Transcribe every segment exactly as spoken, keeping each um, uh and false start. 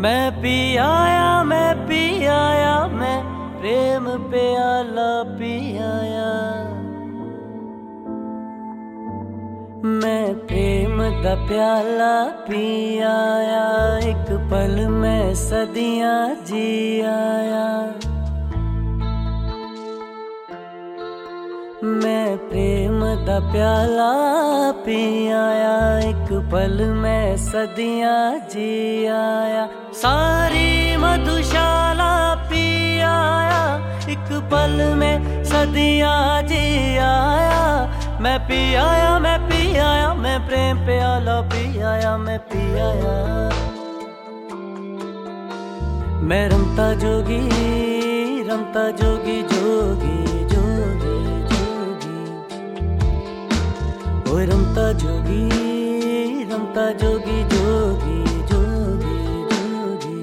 मैं पी आया, मैं पी आया, मैं प्रेम प्याला पी आया। मैं प्रेम दा प्याला पी आया, एक पल में सदियां जी आया। मैं प्रेम दा प्याला पी आया, एक पल में सदियां जी आया। सारी मधुशाला पी आया, एक पल में सदियां जी आया। मैं पी आया, मैं पी आया, मैं प्रेम प्याला पी आया, मैं पी आया। मैं रमता जोगी, रमता जोगी, जोगी जोगी जोगी। ओए रमता जोगी, रमता जोगी, जोगी जोगी जोगी।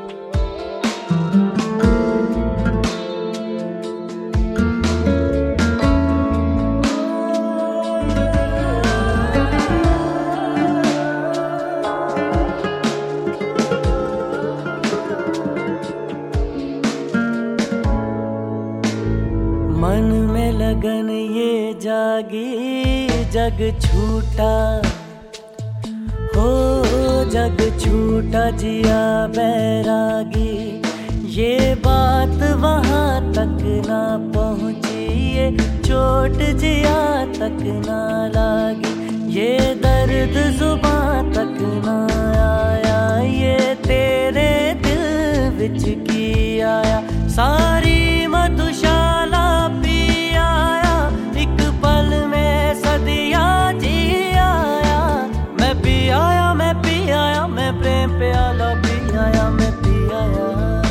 मन में लगन ये जागी, जग छूटा हो, जग छूटा जिया बैरागी। ये बात वहां तक ना पहुंची, ये चोट जिया तक ना लागी। ये दर्द जुबां तक ना आया, ये तेरे दिल विच की आया। सारी मधुशाला पी आया, एक पल में सदियां जी आया। मैं पी आया, मैं पी आया, मैं प्रेम प्याला पी आया, मैं पी आया।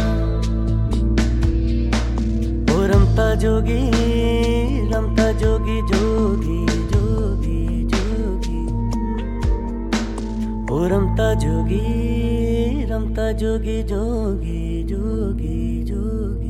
ओ रमता जोगी, रमता जोगी, जोगी जोगी जोगी। ओ रमता जोगी, रमता जोगी, जोगी जोगी जोगी।